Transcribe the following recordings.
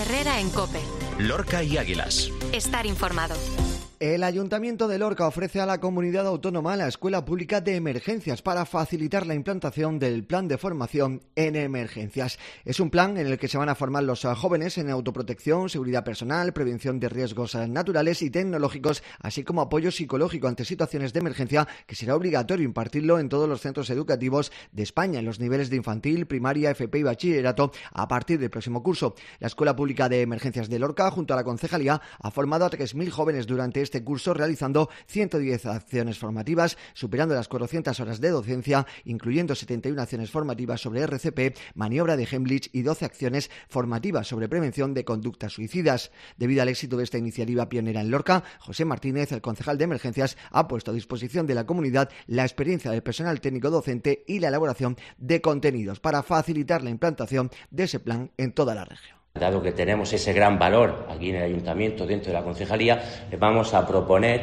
Herrera en COPE. Lorca y Águilas. Estar informado. El Ayuntamiento de Lorca ofrece a la comunidad autónoma la Escuela Pública de Emergencias para facilitar la implantación del plan de formación en emergencias. Es un plan en el que se van a formar los jóvenes en autoprotección, seguridad personal, prevención de riesgos naturales y tecnológicos, así como apoyo psicológico ante situaciones de emergencia, que será obligatorio impartirlo en todos los centros educativos de España, en los niveles de infantil, primaria, FP y bachillerato, a partir del próximo curso. La Escuela Pública de Emergencias de Lorca, junto a la Concejalía, ha formado a 3.000 jóvenes durante este curso, realizando 110 acciones formativas, superando las 400 horas de docencia, incluyendo 71 acciones formativas sobre RCP, maniobra de Heimlich y 12 acciones formativas sobre prevención de conductas suicidas. Debido al éxito de esta iniciativa pionera en Lorca, José Martínez, el concejal de Emergencias, ha puesto a disposición de la comunidad la experiencia del personal técnico docente y la elaboración de contenidos para facilitar la implantación de ese plan en toda la región. Dado que tenemos ese gran valor aquí en el Ayuntamiento, dentro de la Concejalía, le vamos a proponer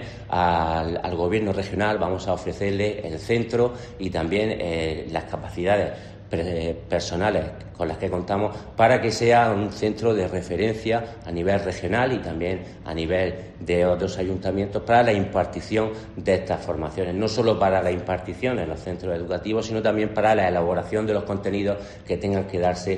al Gobierno regional, vamos a ofrecerle el centro y también las capacidades personales con las que contamos para que sea un centro de referencia a nivel regional y también a nivel de otros ayuntamientos para la impartición de estas formaciones, no solo para la impartición en los centros educativos, sino también para la elaboración de los contenidos que tengan que darse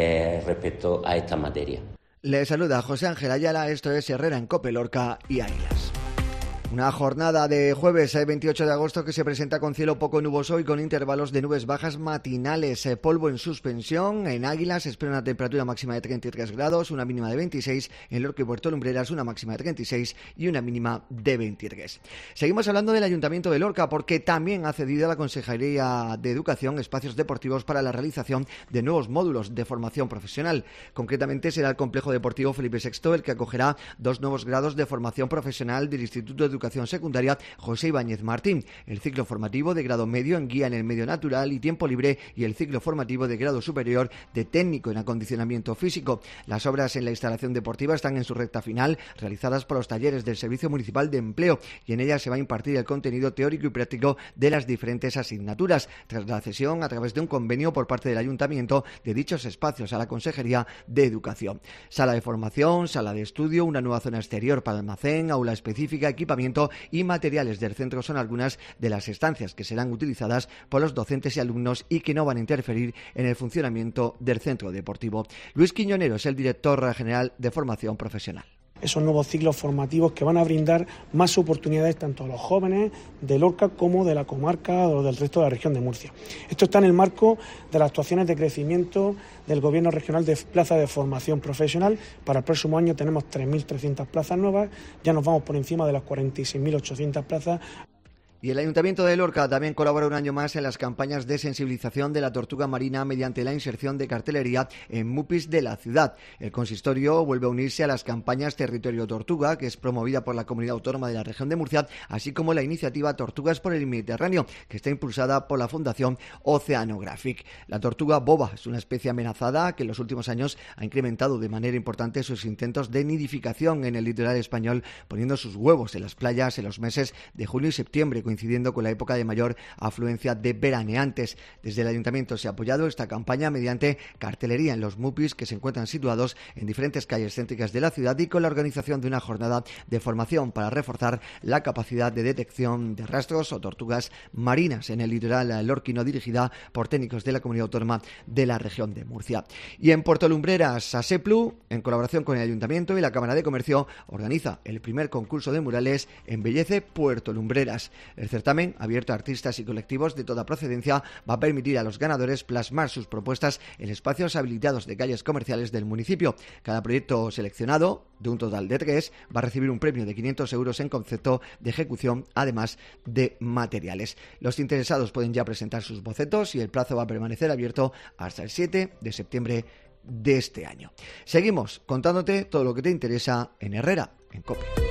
respecto a esta materia. Le saluda José Ángel Ayala, esto es Herrera en COPE, Lorca y Águilas. Una jornada de jueves 28 de agosto que se presenta con cielo poco nuboso y con intervalos de nubes bajas matinales. Polvo en suspensión. En Águilas se espera una temperatura máxima de 33 grados, una mínima de 26. En Lorca y Puerto Lumbreras una máxima de 36 y una mínima de 23. Seguimos hablando del Ayuntamiento de Lorca porque también ha cedido a la Consejería de Educación espacios deportivos para la realización de nuevos módulos de formación profesional. Concretamente será el Complejo Deportivo Felipe VI el que acogerá 2 nuevos grados de formación profesional del Instituto de Educación Secundaria José Ibáñez Martín, el ciclo formativo de grado medio en guía en el medio natural y tiempo libre y el ciclo formativo de grado superior de técnico en acondicionamiento físico. Las obras en la instalación deportiva están en su recta final, realizadas por los talleres del Servicio Municipal de Empleo, y en ellas se va a impartir el contenido teórico y práctico de las diferentes asignaturas, tras la cesión a través de un convenio por parte del Ayuntamiento de dichos espacios a la Consejería de Educación. Sala de formación, sala de estudio, una nueva zona exterior para almacén, aula específica, equipamiento y materiales del centro son algunas de las estancias que serán utilizadas por los docentes y alumnos y que no van a interferir en el funcionamiento del centro deportivo. Luis Quiñonero es el director general de formación profesional. Esos nuevos ciclos formativos que van a brindar más oportunidades tanto a los jóvenes de Lorca como de la comarca o del resto de la región de Murcia. Esto está en el marco de las actuaciones de crecimiento del Gobierno regional de plazas de formación profesional. Para el próximo año tenemos 3.300 plazas nuevas, ya nos vamos por encima de las 46.800 plazas. Y el Ayuntamiento de Lorca también colabora un año más en las campañas de sensibilización de la tortuga marina mediante la inserción de cartelería en MUPIs de la ciudad. El consistorio vuelve a unirse a las campañas Territorio Tortuga, que es promovida por la Comunidad Autónoma de la Región de Murcia, así como la iniciativa Tortugas por el Mediterráneo, que está impulsada por la Fundación Oceanographic. La tortuga boba es una especie amenazada que en los últimos años ha incrementado de manera importante sus intentos de nidificación en el litoral español, poniendo sus huevos en las playas en los meses de junio y septiembre, coincidiendo con la época de mayor afluencia de veraneantes. Desde el Ayuntamiento se ha apoyado esta campaña mediante cartelería en los MUPIs que se encuentran situados en diferentes calles céntricas de la ciudad y con la organización de una jornada de formación para reforzar la capacidad de detección de rastros o tortugas marinas en el litoral lorquino, dirigida por técnicos de la Comunidad Autónoma de la Región de Murcia. Y en Puerto Lumbreras, ASEPLU, en colaboración con el Ayuntamiento y la Cámara de Comercio, organiza el primer concurso de murales Embellece Puerto Lumbreras. El certamen, abierto a artistas y colectivos de toda procedencia, va a permitir a los ganadores plasmar sus propuestas en espacios habilitados de calles comerciales del municipio. Cada proyecto seleccionado, de un total de 3, va a recibir un premio de 500 euros en concepto de ejecución, además de materiales. Los interesados pueden ya presentar sus bocetos y el plazo va a permanecer abierto hasta el 7 de septiembre de este año. Seguimos contándote todo lo que te interesa en Herrera, en COPE.